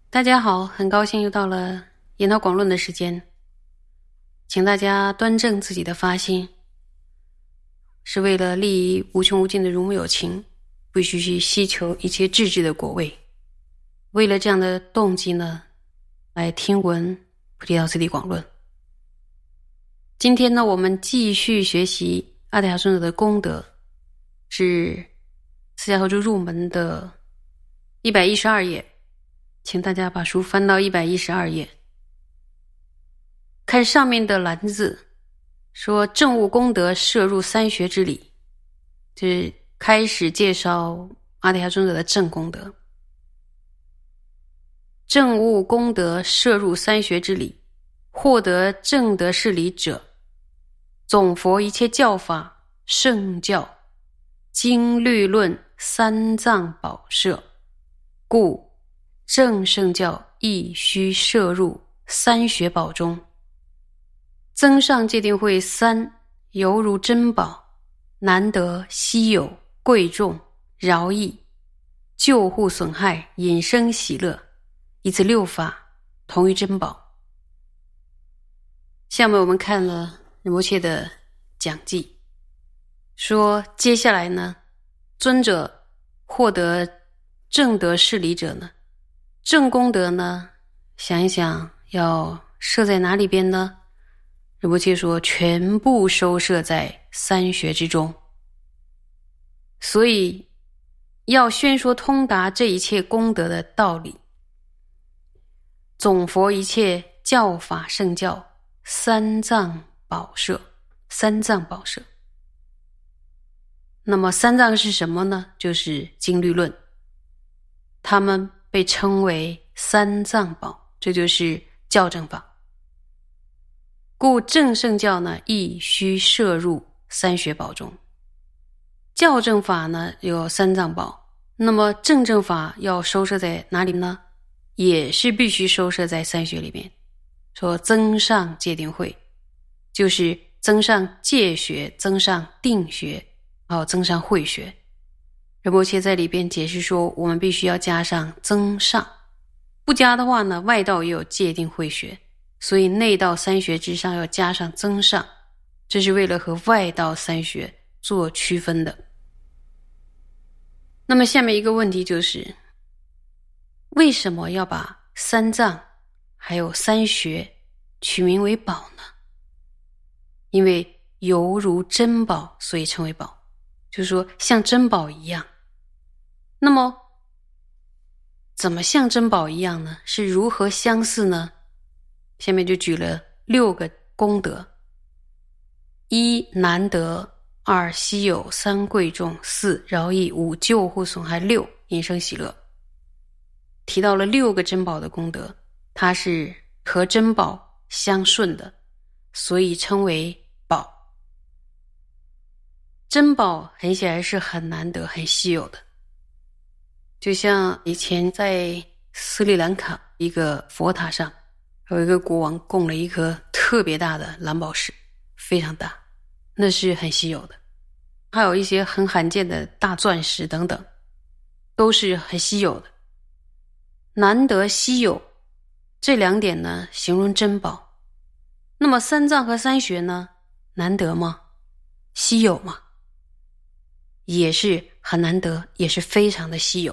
大家好，很高兴又到了研讨广论的时间，请大家端正自己的发心，是为了利益无穷无尽的如母有情，必须去希求一切智智的果位。为了这样的动机呢，来听闻菩提道次第广论。今天呢，我们继续学习阿底峡尊者的功德，是释迦合诸入门的112页，请大家把书翻到112页，看上面的栏字，说证悟功德摄入三学之理，就是开始介绍阿底峡尊者的正功德。证悟功德摄入三学之理，获得正德事理者，总佛一切教法圣教经律论三藏宝摄，故正圣教亦须摄入三学宝中。增上戒定慧三犹如珍宝，难得稀有贵重饶益，救护损害引生喜乐，以此六法同于珍宝。下面我们看了仁波切的讲记，说接下来呢，尊者获得正德事理者呢，正功德呢，想一想要设在哪里边呢？仁波切说全部收摄在三学之中。所以要宣说通达这一切功德的道理，总佛一切教法圣教三藏宝摄，三藏宝摄。那么三藏是什么呢？就是经律论，他们被称为三藏宝，这就是教正法。故正圣教呢，亦须摄入三学宝中。教正法呢有三藏宝，那么正正法要收摄在哪里呢？也是必须收摄在三学里面。说增上戒定慧，就是增上戒学，增上定学，还有增上慧学。仁波切在里边解释说，我们必须要加上增上，不加的话呢，外道也有戒定慧学，所以内道三学之上要加上增上，这是为了和外道三学做区分的。那么下面一个问题就是，为什么要把三藏还有三学取名为宝呢？因为犹如珍宝，所以称为宝，就是说像珍宝一样。那么怎么像珍宝一样呢？是如何相似呢？下面就举了6个功德：一难得，二稀有，三贵重，四饶益，五救护损害，六引生喜乐。提到了6个珍宝的功德，它是和珍宝相顺的，所以称为宝。珍宝很显然是很难得很稀有的，就像以前在斯里兰卡一个佛塔上，有一个国王供了一颗特别大的蓝宝石，非常大，那是很稀有的。还有一些很罕见的大钻石等等，都是很稀有的。难得稀有这2点呢，形容珍宝。那么三藏和三学呢，难得吗？稀有吗？也是很难得，也是非常的稀有。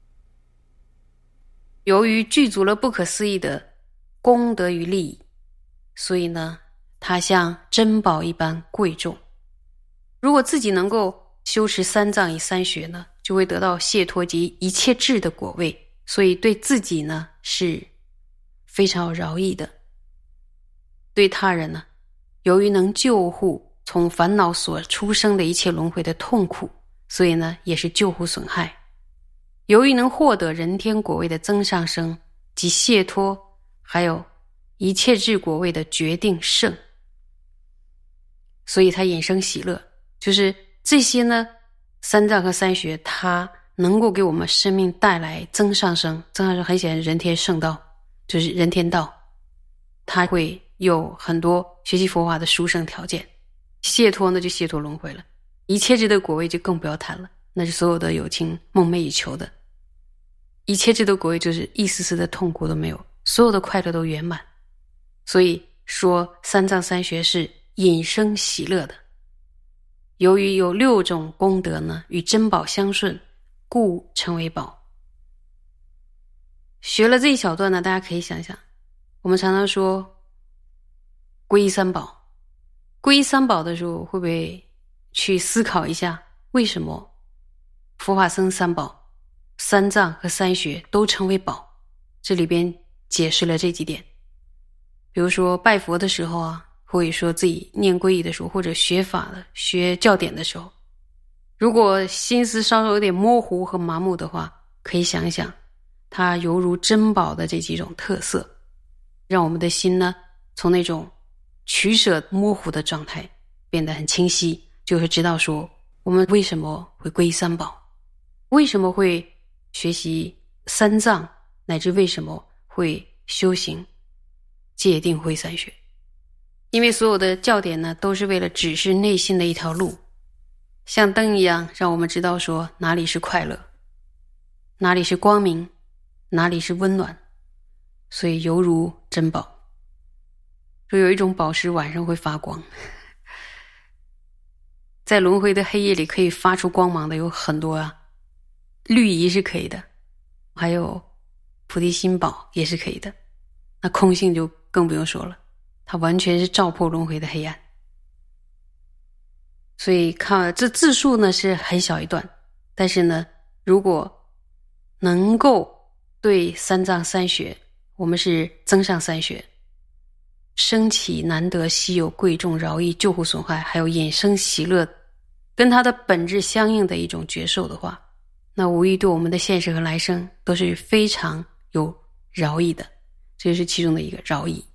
由于具足了不可思议的功德与利益，所以呢，它像珍宝一般贵重。如果自己能够修持三藏以三学呢，就会得到解脱及一切智的果位，所以对自己呢是非常有饶益的。对他人呢，由于能救护从烦恼所出生的一切轮回的痛苦，所以呢也是救护损害。由于能获得人天果位的增上生及解脱，还有一切智果位的决定胜，所以他引生喜乐。就是这些呢，三藏和三学它能够给我们生命带来增上生。增上生很显然人天圣道，就是人天道，它会有很多学习佛法的殊胜条件。解脱呢就解脱轮回了，一切智的果位就更不要谈了，那是所有的有情梦寐以求的。 一切智度果位就是一丝丝的痛苦都没有，所有的快乐都圆满。所以说三藏三学是引生喜乐的。由于有6种功德呢与珍宝相顺，故称为宝。学了这一小段呢，大家可以想想，我们常常说皈依三宝，皈依三宝的时候，会不会去思考一下，为什么佛法僧三宝、三藏和三学都称为宝？这里边解释了这几点。比如说拜佛的时候啊，或者说自己念皈依的时候，或者学法的、学教典的时候，如果心思稍稍有点模糊和麻木的话，可以想一想它犹如珍宝的这几种特色，让我们的心呢从那种取舍模糊的状态变得很清晰，就会知道说我们为什么会皈依三宝，为什么会学习三藏，乃至为什么会修行戒定慧三学。因为所有的教典呢都是为了指示内心的一条路，像灯一样让我们知道说哪里是快乐，哪里是光明，哪里是温暖，所以犹如珍宝。说有一种宝石晚上会发光，在轮回的黑夜里可以发出光芒的有很多啊，绿仪是可以的，还有菩提心宝也是可以的，那空性就更不用说了，它完全是照破轮回的黑暗。所以看这字数呢是很小一段，但是呢如果能够对三藏三学，我们是增上三学，升起难得稀有贵重饶益救护损害，还有引生喜乐，跟它的本质相应的一种觉受的话，那无疑对我们的现世和来生都是非常有饶益的，这就是其中的一个饶益。